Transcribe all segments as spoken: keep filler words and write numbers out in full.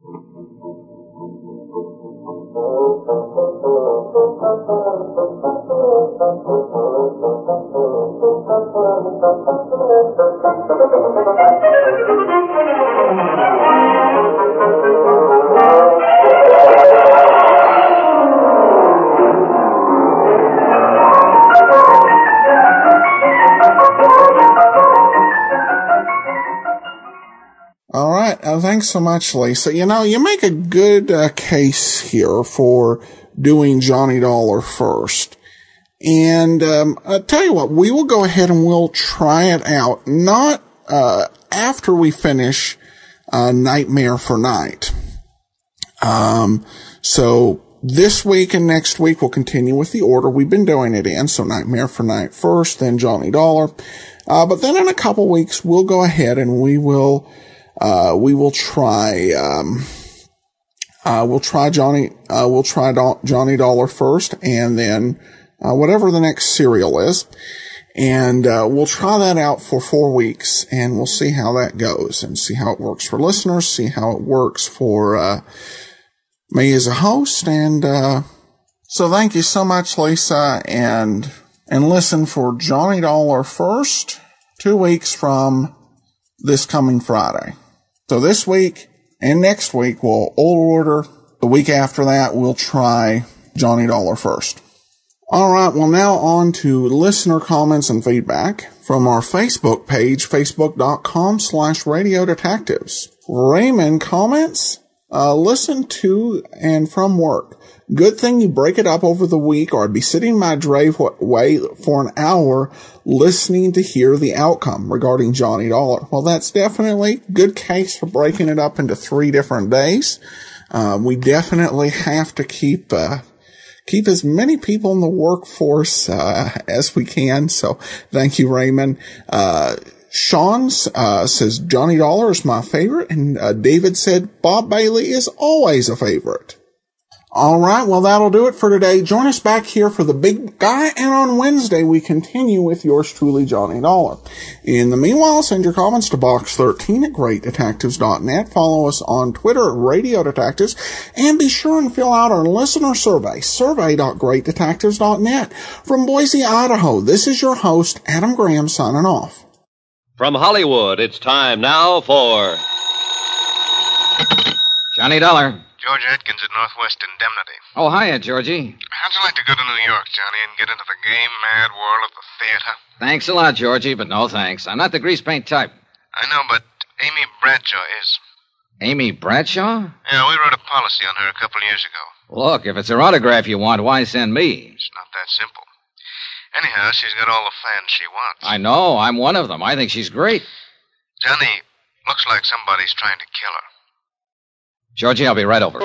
All right. Uh, thanks so much, Lisa. You know, you make a good uh, case here for doing Johnny Dollar first. And um, I'll tell you what, we will go ahead and we'll try it out, not uh, after we finish uh, Nightmare for Night. Um, so this week and next week we'll continue with the order we've been doing it in. So Nightmare for Night first, then Johnny Dollar. Uh, but then in a couple weeks we'll go ahead and we will uh, we will try um, uh, we'll try Johnny uh, we'll try Do- Johnny Dollar first, and then uh, whatever the next serial is. And, uh, we'll try that out for four weeks and we'll see how that goes and see how it works for listeners, see how it works for, uh, me as a host. And, uh, so thank you so much, Lisa, and, and listen for Johnny Dollar first, two weeks from this coming Friday. So this week and next week we'll old order. The week after that we'll try Johnny Dollar first. All right, well, now on to listener comments and feedback from our Facebook page, facebook.com slash radio detectives. Raymond comments, uh, listen to and from work. Good thing you break it up over the week, or I'd be sitting in my driveway for an hour listening to hear the outcome regarding Johnny Dollar. Well, that's definitely a good case for breaking it up into three different days. Uh, we definitely have to keep, uh, Keep as many people in the workforce uh, as we can. So thank you, Raymond. Uh, Sean uh, says Johnny Dollar is my favorite, and uh, David said Bob Bailey is always a favorite. All right, well, that'll do it for today. Join us back here for the Big Guy, and on Wednesday we continue with yours truly, Johnny Dollar. In the meanwhile, send your comments to box thirteen at great detectives dot net. Follow us on Twitter at Radio Detectives, and be sure and fill out our listener survey, survey dot great detectives dot net. From Boise, Idaho, this is your host, Adam Graham, signing off. From Hollywood, it's time now for Johnny Dollar. George Atkins at Northwest Indemnity. Oh, hiya, Georgie. How'd you like to go to New York, Johnny, and get into the game-mad world of the theater? Thanks a lot, Georgie, but no thanks. I'm not the grease paint type. I know, but Amy Bradshaw is. Amy Bradshaw? Yeah, we wrote a policy on her a couple of years ago. Look, if it's her autograph you want, why send me? It's not that simple. Anyhow, she's got all the fans she wants. I know. I'm one of them. I think she's great. Johnny, looks like somebody's trying to kill her. Georgie, I'll be right over.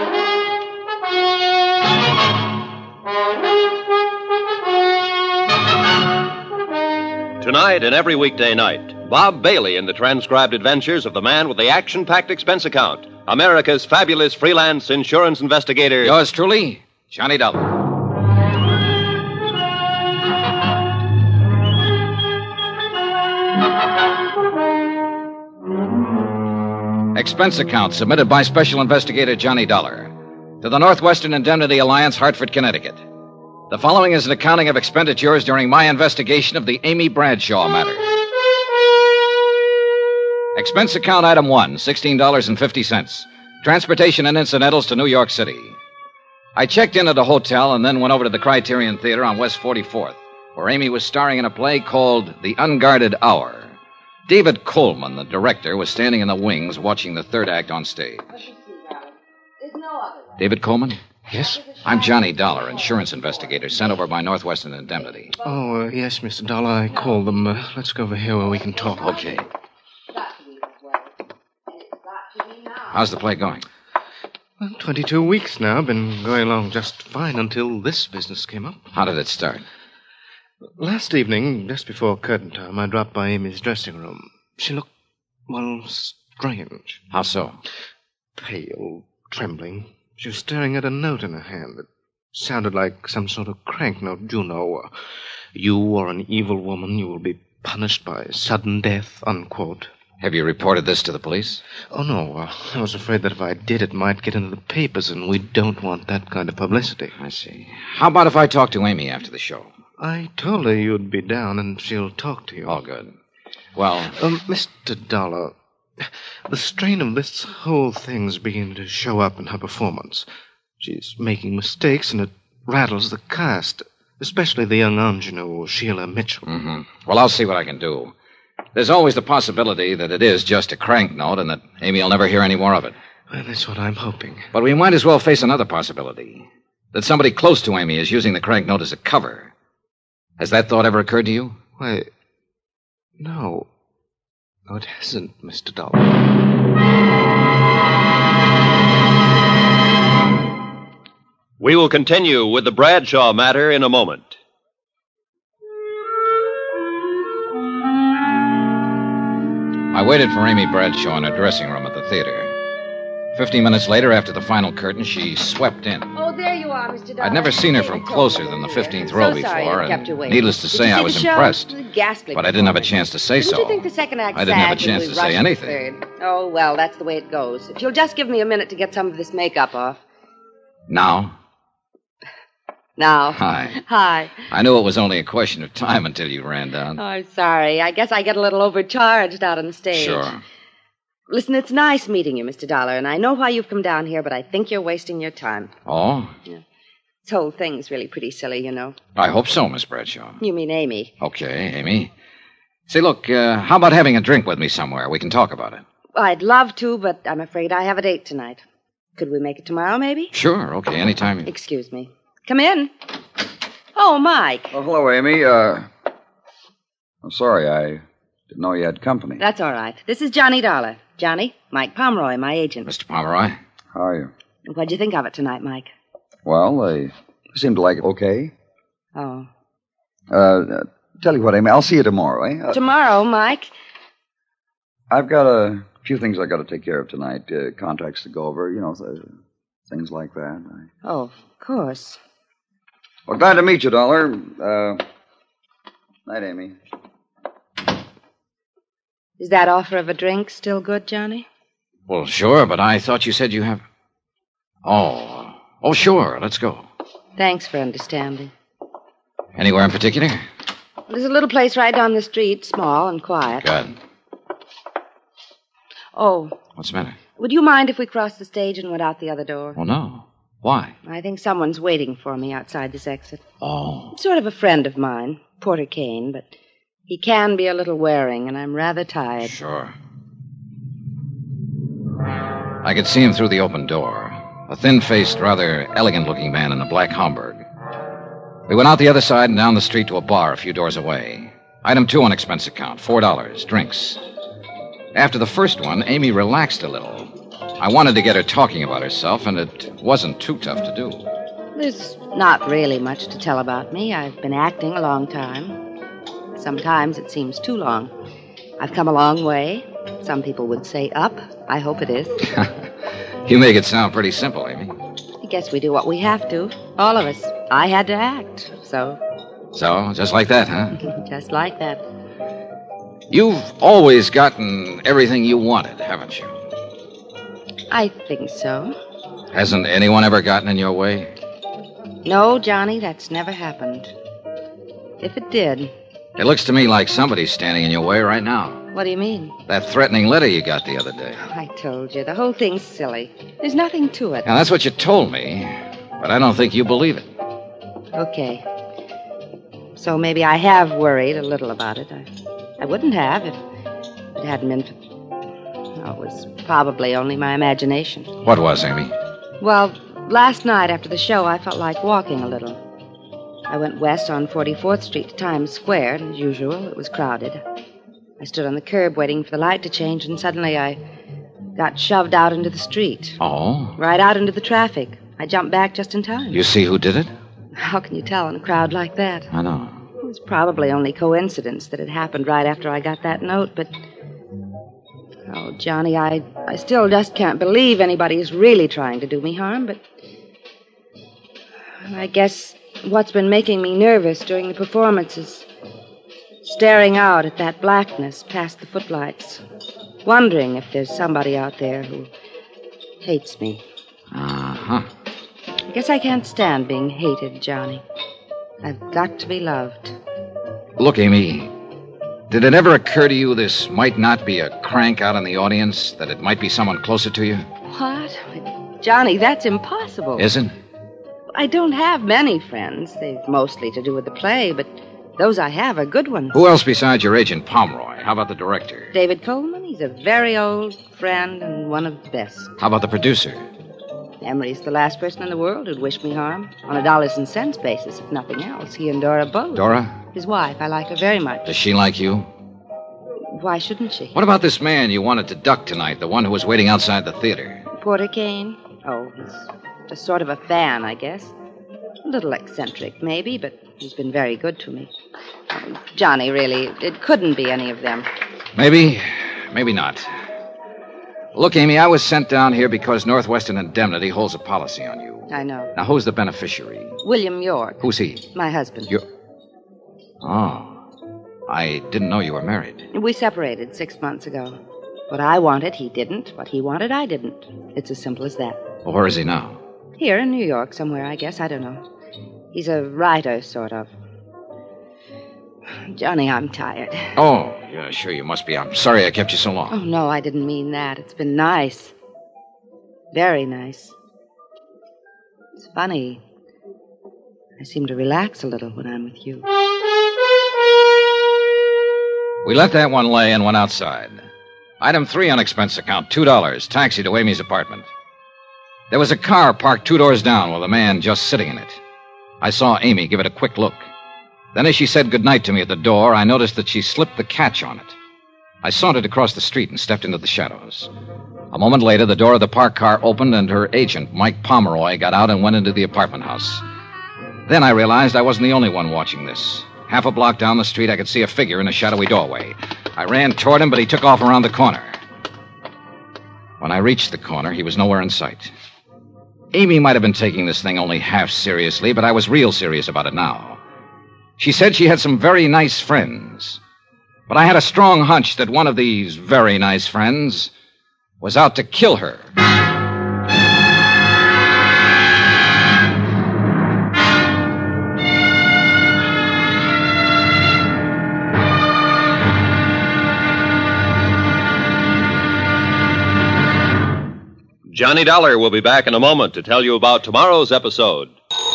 Tonight and every weekday night, Bob Bailey in the transcribed adventures of the man with the action-packed expense account, America's fabulous freelance insurance investigator. Yours truly, Johnny Dollar. Expense account submitted by Special Investigator Johnny Dollar to the Northwestern Indemnity Alliance, Hartford, Connecticut. The following is an accounting of expenditures during my investigation of the Amy Bradshaw matter. Expense account item one, sixteen dollars and fifty cents. Transportation and incidentals to New York City. I checked in at a hotel and then went over to the Criterion Theater on West forty-fourth, where Amy was starring in a play called The Unguarded Hour. David Coleman, the director, was standing in the wings watching the third act on stage. David Coleman? Yes? I'm Johnny Dollar, insurance investigator, sent over by Northwestern Indemnity. Oh, uh, yes, Mister Dollar, I called them. Uh, let's go over here where we can talk. Okay. How's the play going? Well, twenty-two weeks now. Been going along just fine until this business came up. How did it start? Last evening, just before curtain time, I dropped by Amy's dressing room. She looked, well, strange. How so? Pale, trembling. She was staring at a note in her hand that sounded like some sort of crank note. You know, uh, you are an evil woman. You will be punished by sudden death, unquote. Have you reported this to the police? Oh, no. Uh, I was afraid that if I did, it might get into the papers, and we don't want that kind of publicity. I see. How about if I talk to Amy after the show? I told her you'd be down, and she'll talk to you. Oh, good. Well... Um, Mister Dollar, the strain of this whole thing's beginning to show up in her performance. She's making mistakes, and it rattles the cast, especially the young ingenue, Sheila Mitchell. Mm-hmm. Well, I'll see what I can do. There's always the possibility that it is just a crank note and that Amy will never hear any more of it. Well, that's what I'm hoping. But we might as well face another possibility. That somebody close to Amy is using the crank note as a cover. Has that thought ever occurred to you? Why, no. No, it hasn't, Mister Dollar. We will continue with the Bradshaw matter in a moment. I waited for Amy Bradshaw in her dressing room at the theater. Fifteen minutes later, after the final curtain, she swept in. Oh, there you are, Mister Dollar. I'd never seen her from closer than the fifteenth row so sorry before, I kept you and waiting. needless to say, Did you I see was the show? impressed. Ghastly But I didn't have a chance to say Didn't so. you think the second act I didn't have a sagged chance and to we say rushed anything. the third? Oh, well, that's the way it goes. If you'll just give me a minute to get some of this makeup off. Now? Now. Hi. Hi. I knew it was only a question of time until you ran down. Oh, I'm sorry. I guess I get a little overcharged out on the stage. Sure. Listen, it's nice meeting you, Mister Dollar, and I know why you've come down here, but I think you're wasting your time. Oh? This whole thing's really pretty silly, you know. I hope so, Miss Bradshaw. You mean Amy. Okay, Amy. Say, look, uh, how about having a drink with me somewhere? We can talk about it. I'd love to, but I'm afraid I have a date tonight. Could we make it tomorrow, maybe? Sure, okay, anytime. You... Excuse me. Come in. Oh, Mike. Oh, hello, Amy. Uh, I'm sorry, I didn't know you had company. That's all right. This is Johnny Dollar. Johnny, Mike Pomeroy, my agent. Mister Pomeroy? How are you? What'd you think of it tonight, Mike? Well, they seem to like it okay. Oh. Uh, uh, tell you what, Amy, I'll see you tomorrow, eh? Uh, Tomorrow, Mike? I've got a few things I got to take care of tonight. Uh, contracts to go over, you know, th- things like that. I... Oh, of course. Well, glad to meet you, Dollar. Uh, night, Amy. Is that offer of a drink still good, Johnny? Well, sure, but I thought you said you have... Oh. Oh, sure. Let's go. Thanks for understanding. Anywhere in particular? There's a little place right down the street, small and quiet. Good. Oh. What's the matter? Would you mind if we crossed the stage and went out the other door? Oh, no. Why? I think someone's waiting for me outside this exit. Oh. Sort of a friend of mine, Porter Kane, but he can be a little wearing, and I'm rather tired. Sure. I could see him through the open door. A thin-faced, rather elegant-looking man in a black Homburg. We went out the other side and down the street to a bar a few doors away. Item two on expense account, four dollars, drinks. After the first one, Amy relaxed a little. I wanted to get her talking about herself, and it wasn't too tough to do. There's not really much to tell about me. I've been acting a long time. Sometimes it seems too long. I've come a long way. Some people would say up. I hope it is. You make it sound pretty simple, Amy. I guess we do what we have to. All of us. I had to act, so... So, just like that, huh? Just like that. You've always gotten everything you wanted, haven't you? I think so. Hasn't anyone ever gotten in your way? No, Johnny, that's never happened. If it did... It looks to me like somebody's standing in your way right now. What do you mean? That threatening letter you got the other day. I told you, the whole thing's silly. There's nothing to it. Now, that's what you told me, but I don't think you believe it. Okay. So maybe I have worried a little about it. I, I wouldn't have if it hadn't been for... Oh, it was probably only my imagination. What was, Amy? Well, last night after the show, I felt like walking a little. I went west on forty-fourth Street to Times Square, and as usual, it was crowded. I stood on the curb waiting for the light to change, and suddenly I got shoved out into the street. Oh? Right out into the traffic. I jumped back just in time. You see who did it? How can you tell in a crowd like that? I know. It was probably only coincidence that it happened right after I got that note, but... Oh, Johnny, I, I still just can't believe anybody's really trying to do me harm, but... I guess what's been making me nervous during the performance is staring out at that blackness past the footlights. wondering if there's somebody out there who hates me. Uh-huh. I guess I can't stand being hated, Johnny. I've got to be loved. Look, Amy, did it ever occur to you this might not be a crank out in the audience, that it might be someone closer to you? What? Johnny, that's impossible. Isn't? I don't have many friends. They've mostly to do with the play, but those I have are good ones. Who else besides your agent, Pomeroy? How about the director? David Coleman. He's a very old friend and one of the best. How about the producer? Emery's the last person in the world who'd wish me harm. On a dollars and cents basis, if nothing else. He and Dora both. Dora? His wife. I like her very much. Does she like you? Why shouldn't she? What about this man you wanted to duck tonight, the one who was waiting outside the theater? Porter Kane? Oh, he's just sort of a fan, I guess. A little eccentric, maybe, but he's been very good to me. Um, Johnny, really, it couldn't be any of them. Maybe, maybe not. Look, Amy, I was sent down here because Northwestern Indemnity holds a policy on you. I know. Now, who's the beneficiary? William York. Who's he? My husband. You. Oh. I didn't know you were married. We separated six months ago. What I wanted, he didn't. What he wanted, I didn't. It's as simple as that. Well, where is he now? Here in New York somewhere, I guess. I don't know. He's a writer, sort of. Johnny, I'm tired. Oh, yeah, sure you must be. I'm sorry I kept you so long. Oh, no, I didn't mean that. It's been nice. Very nice. It's funny. I seem to relax a little when I'm with you. We let that one lay and went outside. Item three on expense account, two dollars. Taxi to Amy's apartment. There was a car parked two doors down with a man just sitting in it. I saw Amy give it a quick look. Then as she said goodnight to me at the door, I noticed that she slipped the catch on it. I sauntered across the street and stepped into the shadows. A moment later, the door of the parked car opened and her agent, Mike Pomeroy, got out and went into the apartment house. Then I realized I wasn't the only one watching this. Half a block down the street, I could see a figure in a shadowy doorway. I ran toward him, but he took off around the corner. When I reached the corner, he was nowhere in sight. Amy might have been taking this thing only half seriously, but I was real serious about it now. She said she had some very nice friends. But I had a strong hunch that one of these very nice friends was out to kill her. Johnny Dollar will be back in a moment to tell you about tomorrow's episode.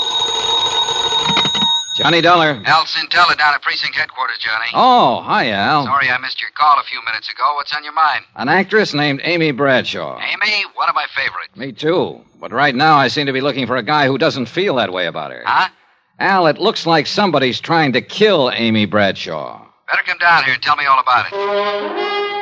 Johnny Dollar. Al Cintella down at precinct headquarters, Johnny. Oh, hi, Al. Sorry I missed your call a few minutes ago. What's on your mind? An actress named Amy Bradshaw. Amy? One of my favorites. Me too. But right now I seem to be looking for a guy who doesn't feel that way about her. Huh? Al, it looks like somebody's trying to kill Amy Bradshaw. Better come down here and tell me all about it.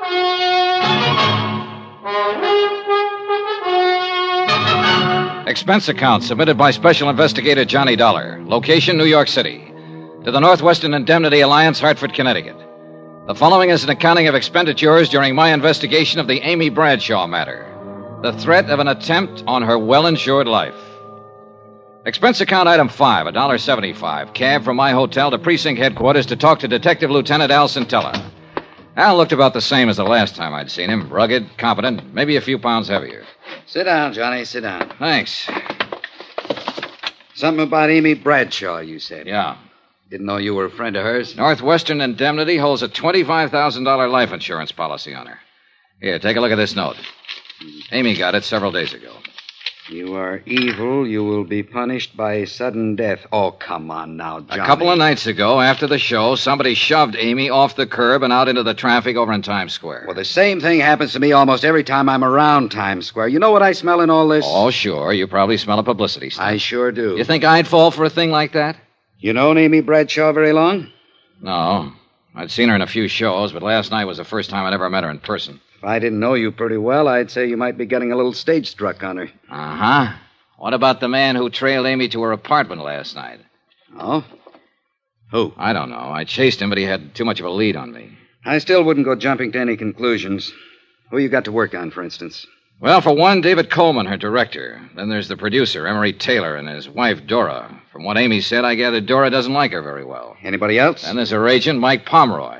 Expense account submitted by Special Investigator Johnny Dollar. Location, New York City. To the Northwestern Indemnity Alliance, Hartford, Connecticut. The following is an accounting of expenditures during my investigation of the Amy Bradshaw matter. The threat of an attempt on her well-insured life. Expense account item five, one dollar seventy-five. Cab from my hotel to precinct headquarters to talk to Detective Lieutenant Al Cintella. Al looked about the same as the last time I'd seen him. Rugged, competent, maybe a few pounds heavier. Sit down, Johnny. Sit down. Thanks. Something about Amy Bradshaw, you said. Yeah. Didn't know you were a friend of hers. Northwestern Indemnity holds a twenty-five thousand dollars life insurance policy on her. Here, take a look at this note. Amy got it several days ago. You are evil. You will be punished by sudden death. Oh, come on now, Johnny. A couple of nights ago, after the show, somebody shoved Amy off the curb and out into the traffic over in Times Square. Well, the same thing happens to me almost every time I'm around Times Square. You know what I smell in all this? Oh, sure. You probably smell a publicity stunt. I sure do. You think I'd fall for a thing like that? You known Amy Bradshaw very long? No. I'd seen her in a few shows, but last night was the first time I'd ever met her in person. If I didn't know you pretty well, I'd say you might be getting a little stage struck on her. Uh-huh. What about the man who trailed Amy to her apartment last night? Oh? Who? I don't know. I chased him, but he had too much of a lead on me. I still wouldn't go jumping to any conclusions. Who you got to work on, for instance? Well, for one, David Coleman, her director. Then there's the producer, Emery Taylor, and his wife, Dora. From what Amy said, I gather Dora doesn't like her very well. Anybody else? And there's her agent, Mike Pomeroy.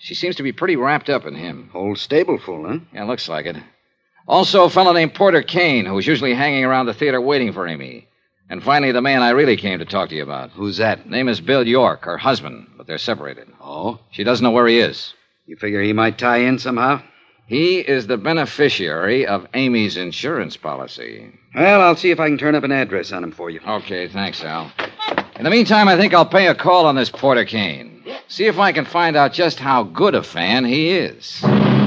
She seems to be pretty wrapped up in him. Old stableful, huh? Yeah, looks like it. Also, a fellow named Porter Kane, who's usually hanging around the theater waiting for Amy. And finally, the man I really came to talk to you about. Who's that? Name is Bill York, her husband, but they're separated. Oh? She doesn't know where he is. You figure he might tie in somehow? He is the beneficiary of Amy's insurance policy. Well, I'll see if I can turn up an address on him for you. Okay, thanks, Al. In the meantime, I think I'll pay a call on this Porter Kane. See if I can find out just how good a fan he is.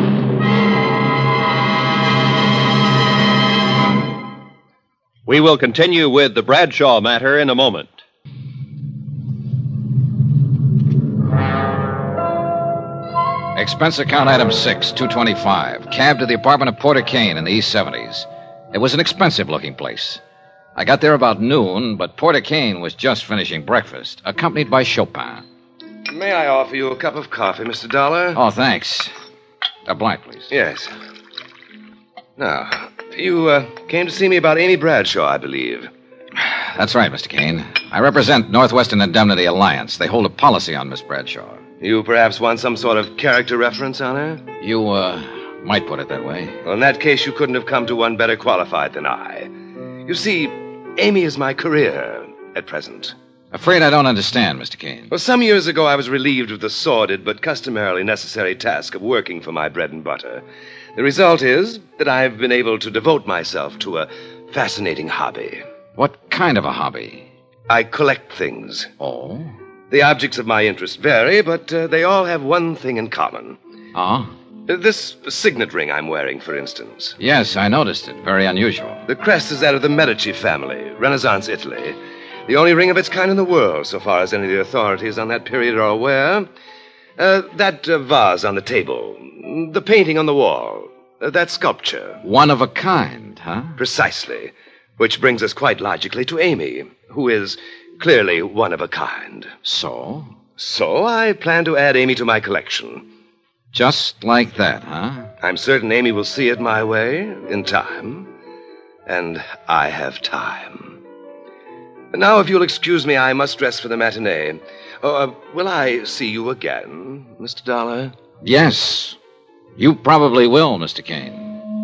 We will continue with the Bradshaw matter in a moment. Expense account item six, two twenty-five. Cab to the apartment of Porter Kane in the East seventies. It was an expensive-looking place. I got there about noon, but Porter Kane was just finishing breakfast, accompanied by Chopin. May I offer you a cup of coffee, Mister Dollar? Oh, thanks. A blind, please. Yes. Now, you uh, came to see me about Amy Bradshaw, I believe. That's right, Mister Kane. I represent Northwestern Indemnity Alliance. They hold a policy on Miss Bradshaw. You perhaps want some sort of character reference on her? You, uh, might put it that way. Well, in that case, you couldn't have come to one better qualified than I. You see, Amy is my career at present. Afraid I don't understand, Mister Kane. Well, some years ago, I was relieved of the sordid but customarily necessary task of working for my bread and butter. The result is that I've been able to devote myself to a fascinating hobby. What kind of a hobby? I collect things. Oh? The objects of my interest vary, but uh, they all have one thing in common. Oh? Uh, this signet ring I'm wearing, for instance. Yes, I noticed it. Very unusual. The crest is that of the Medici family, Renaissance Italy. The only ring of its kind in the world, so far as any of the authorities on that period are aware. Uh, that uh, vase on the table, the painting on the wall, uh, that sculpture. One of a kind, huh? Precisely. Which brings us quite logically to Amy, who is clearly one of a kind. So? So I plan to add Amy to my collection. Just like that, huh? I'm certain Amy will see it my way in time. And I have time. Now, if you'll excuse me, I must dress for the matinee. Uh, will I see you again, Mister Dollar? Yes. You probably will, Mister Kane.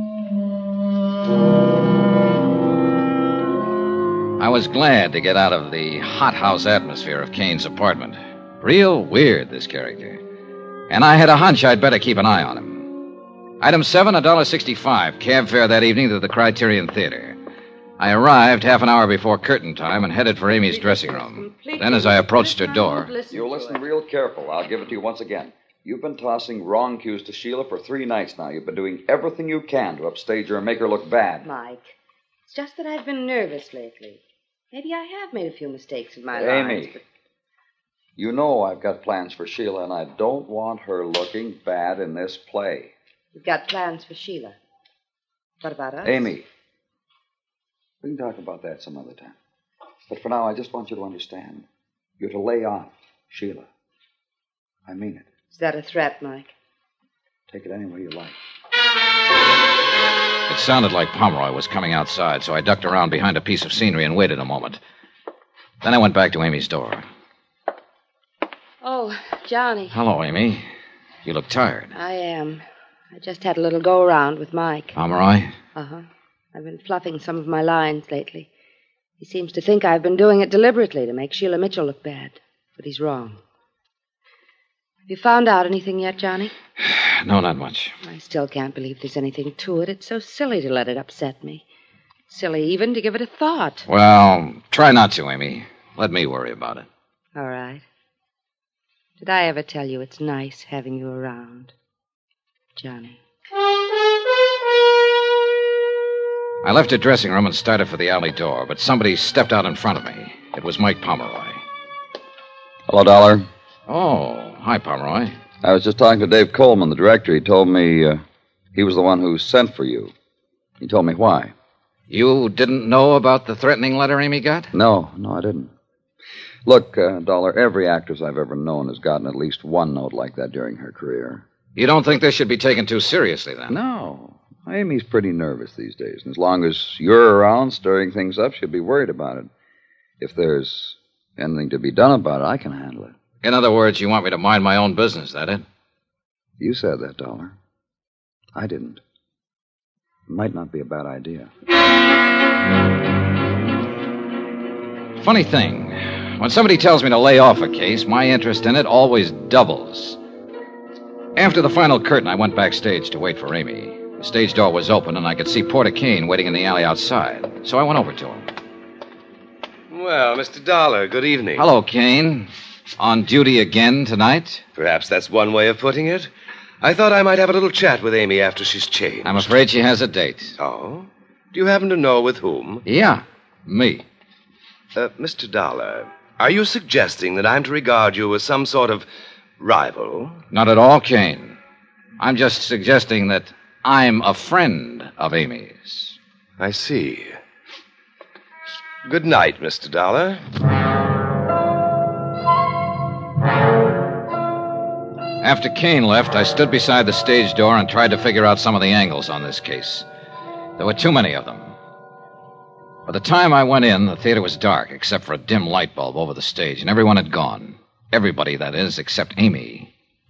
I was glad to get out of the hothouse atmosphere of Kane's apartment. Real weird, this character. And I had a hunch I'd better keep an eye on him. Item seven, one dollar sixty-five. Cab fare that evening to the Criterion Theater. I arrived half an hour before curtain time and headed for Amy's dressing room. Then, as I approached her door... You listen real careful. I'll give it to you once again. You've been tossing wrong cues to Sheila for three nights now. You've been doing everything you can to upstage her and make her look bad. Mike, it's just that I've been nervous lately. Maybe I have made a few mistakes in my life. Amy, but... you know I've got plans for Sheila, and I don't want her looking bad in this play. You've got plans for Sheila. What about us? Amy, we can talk about that some other time. But for now, I just want you to understand. You're to lay off Sheila. I mean it. Is that a threat, Mike? Take it any way you like. It sounded like Pomeroy was coming outside, so I ducked around behind a piece of scenery and waited a moment. Then I went back to Amy's door. Oh, Johnny. Hello, Amy. You look tired. I am. I just had a little go-around with Mike. Pomeroy? Uh-huh. I've been fluffing some of my lines lately. He seems to think I've been doing it deliberately to make Sheila Mitchell look bad. But he's wrong. Have you found out anything yet, Johnny? No, not much. I still can't believe there's anything to it. It's so silly to let it upset me. Silly even to give it a thought. Well, try not to, Amy. Let me worry about it. All right. Did I ever tell you it's nice having you around, Johnny? I left her dressing room and started for the alley door, but somebody stepped out in front of me. It was Mike Pomeroy. Hello, Dollar. Oh, hi, Pomeroy. I was just talking to Dave Coleman, the director. He told me uh, he was the one who sent for you. He told me why. You didn't know about the threatening letter Amy got? No, no, I didn't. Look, uh, Dollar, every actress I've ever known has gotten at least one note like that during her career. You don't think this should be taken too seriously, then? No. Amy's pretty nervous these days, and as long as you're around stirring things up, she'll be worried about it. If there's anything to be done about it, I can handle it. In other words, you want me to mind my own business, that it? You said that, Dollar. I didn't. It might not be a bad idea. Funny thing, when somebody tells me to lay off a case, my interest in it always doubles. After the final curtain, I went backstage to wait for Amy. The stage door was open, and I could see Porter Kane waiting in the alley outside. So I went over to him. Well, Mister Dollar, good evening. Hello, Kane. On duty again tonight? Perhaps that's one way of putting it. I thought I might have a little chat with Amy after she's changed. I'm afraid she has a date. Oh? Do you happen to know with whom? Yeah, me. Uh, Mister Dollar, are you suggesting that I'm to regard you as some sort of rival? Not at all, Kane. I'm just suggesting that I'm a friend of Amy's. I see. Good night, Mister Dollar. After Kane left, I stood beside the stage door and tried to figure out some of the angles on this case. There were too many of them. By the time I went in, the theater was dark, except for a dim light bulb over the stage, and everyone had gone. Everybody, that is, except Amy.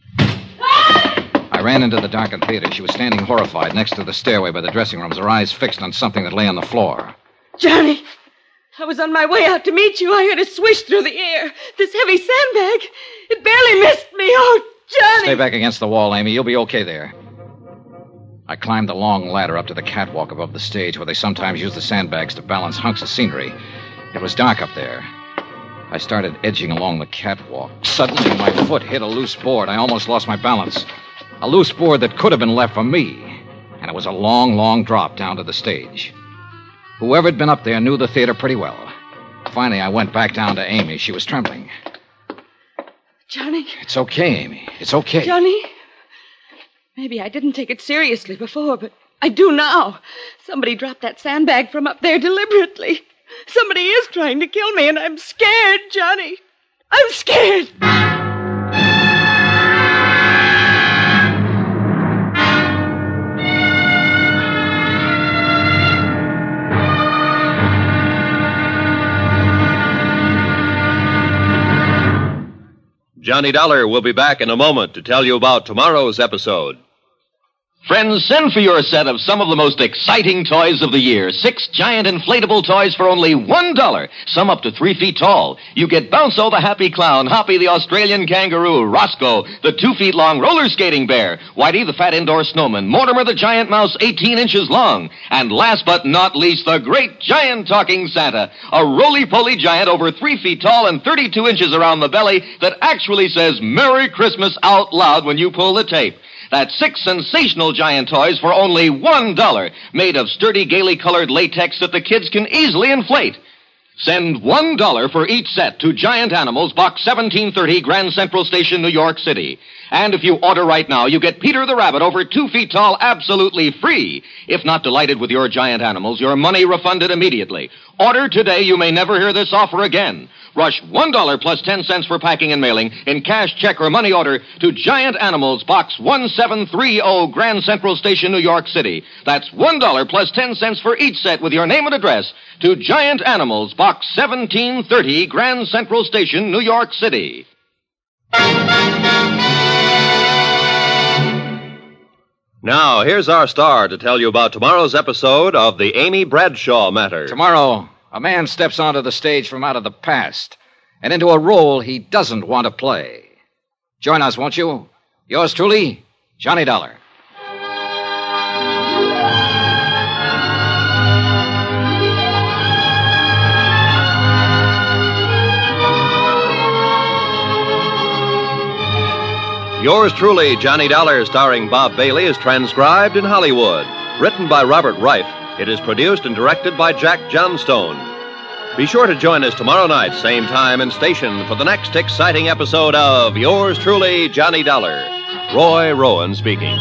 I ran into the darkened theater. She was standing horrified next to the stairway by the dressing rooms, her eyes fixed on something that lay on the floor. Johnny, I was on my way out to meet you. I heard it swish through the air. This heavy sandbag, it barely missed me. Oh, Johnny! Stay back against the wall, Amy. You'll be okay there. I climbed the long ladder up to the catwalk above the stage where they sometimes use the sandbags to balance hunks of scenery. It was dark up there. I started edging along the catwalk. Suddenly, my foot hit a loose board. I almost lost my balance. A loose board that could have been left for me. And it was a long, long drop down to the stage. Whoever had been up there knew the theater pretty well. Finally, I went back down to Amy. She was trembling. Johnny? It's okay, Amy. It's okay. Johnny? Maybe I didn't take it seriously before, but I do now. Somebody dropped that sandbag from up there deliberately. Somebody is trying to kill me, and I'm scared, Johnny. I'm scared. Johnny Dollar will be back in a moment to tell you about tomorrow's episode. Friends, send for your set of some of the most exciting toys of the year. Six giant inflatable toys for only one dollar. Some up to three feet tall. You get Bounco the Happy Clown, Hoppy the Australian Kangaroo, Roscoe the two feet long roller skating bear, Whitey the fat indoor snowman, Mortimer the giant mouse eighteen inches long, and last but not least, the great giant talking Santa, a roly-poly giant over three feet tall and thirty-two inches around the belly that actually says Merry Christmas out loud when you pull the tape. That's six sensational giant toys for only one dollar, made of sturdy, gaily colored latex that the kids can easily inflate. Send one dollar for each set to Giant Animals, Box seventeen thirty, Grand Central Station, New York City. And if you order right now, you get Peter the Rabbit over two feet tall absolutely free. If not delighted with your Giant Animals, your money refunded immediately. Order today. You may never hear this offer again. Rush one dollar plus ten cents for packing and mailing in cash, check, or money order to Giant Animals, Box one seven three zero, Grand Central Station, New York City. That's one dollar plus ten cents for each set with your name and address to Giant Animals, Box seventeen thirty, Grand Central Station, New York City. Now, here's our star to tell you about tomorrow's episode of the Amy Bradshaw Matter. Tomorrow, a man steps onto the stage from out of the past and into a role he doesn't want to play. Join us, won't you? Yours truly, Johnny Dollar. Yours truly, Johnny Dollar, starring Bob Bailey, is transcribed in Hollywood. Written by Robert Reif, it is produced and directed by Jack Johnstone. Be sure to join us tomorrow night, same time and station, for the next exciting episode of Yours truly, Johnny Dollar. Roy Rowan speaking.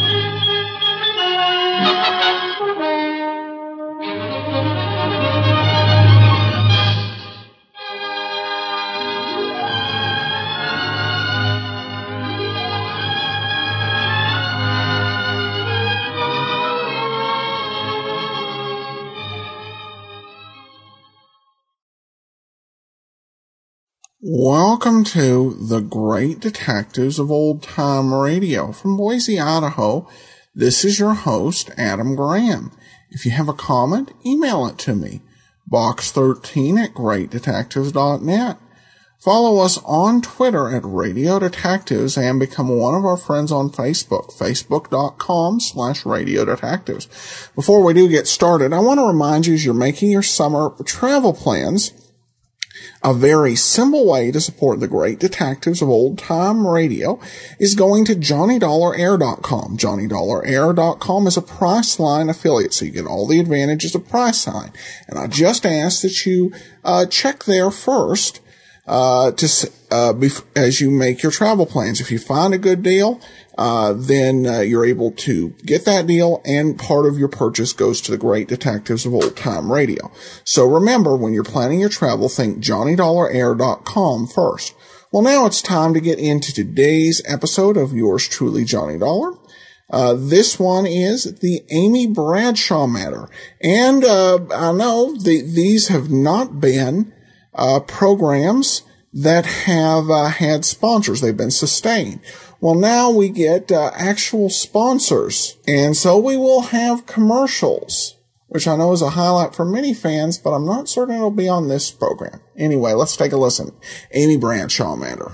Welcome to the Great Detectives of Old Time Radio. From Boise, Idaho, this is your host, Adam Graham. If you have a comment, email it to me, box thirteen at great detectives dot net. Follow us on Twitter at Radio Detectives and become one of our friends on Facebook, facebook.com slash Radio Detectives. Before we do get started, I want to remind you as you're making your summer travel plans, a very simple way to support the Great Detectives of Old Time Radio is going to Johnny Dollar Air dot com. Johnny Dollar Air dot com is a Priceline affiliate, so you get all the advantages of Priceline. And I just ask that you uh check there first uh to uh bef- as you make your travel plans. If you find a good deal, uh then uh, you're able to get that deal, and part of your purchase goes to the Great Detectives of Old Time Radio. So remember, when you're planning your travel, think Johnny Dollar Air dot com first. Well, now it's time to get into today's episode of yours truly, Johnny Dollar. Uh, this one is the Amy Bradshaw matter. And uh I know the, these have not been Uh, programs that have uh, had sponsors. They've been sustained. Well, now we get uh, actual sponsors, and so we will have commercials, which I know is a highlight for many fans, but I'm not certain it'll be on this program. Anyway, let's take a listen. Amy Bradshaw matter.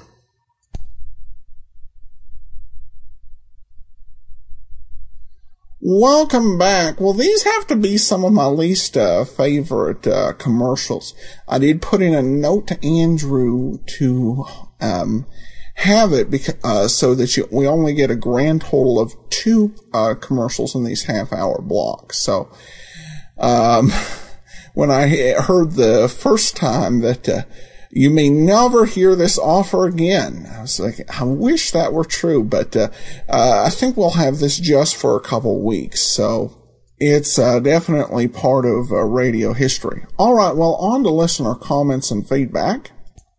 Welcome back. Well, these have to be some of my least uh, favorite uh, commercials. I did put in a note to Andrew to um, have it because, uh, so that you, we only get a grand total of two uh, commercials in these half-hour blocks. So um, when I heard the first time that uh, you may never hear this offer again, I was like, I wish that were true, but uh, uh, I think we'll have this just for a couple weeks, so it's uh, definitely part of uh, radio history. All right, well, on to listener comments and feedback.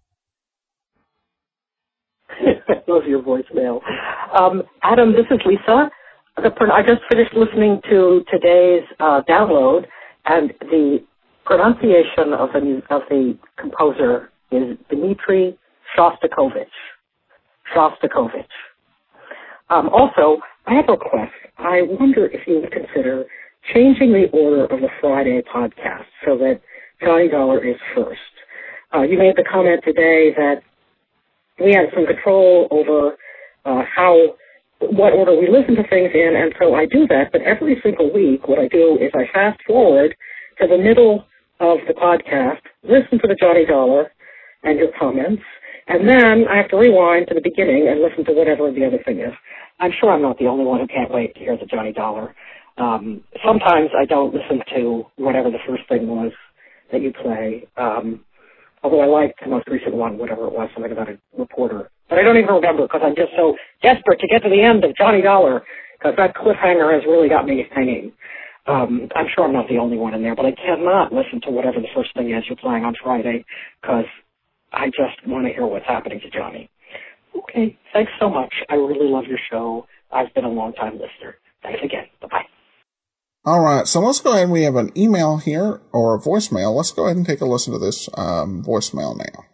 I love your voicemail. Um, Adam, this is Lisa. I just finished listening to today's uh, download, and the pronunciation of the of the composer is Dmitri Shostakovich. Shostakovich. Um, also, I have a request. I wonder if you would consider changing the order of the Friday podcast so that Johnny Dollar is first. Uh, you made the comment today that we have some control over uh, how, what order we listen to things in, and so I do that, but every single week what I do is I fast forward to the middle of the podcast, listen to the Johnny Dollar and your comments, and then I have to rewind to the beginning and listen to whatever the other thing is. I'm sure I'm not the only one who can't wait to hear the Johnny Dollar. Um, sometimes I don't listen to whatever the first thing was that you play, um, although I liked the most recent one, whatever it was, something about a reporter. But I don't even remember because I'm just so desperate to get to the end of Johnny Dollar because that cliffhanger has really got me hanging. Um, I'm sure I'm not the only one in there, but I cannot listen to whatever the first thing is you're playing on Friday because I just want to hear what's happening to Johnny. Okay, thanks so much. I really love your show. I've been a long-time listener. Thanks again. Bye-bye. All right, so let's go ahead. We have an email here or a voicemail. Let's go ahead and take a listen to this um, voicemail now.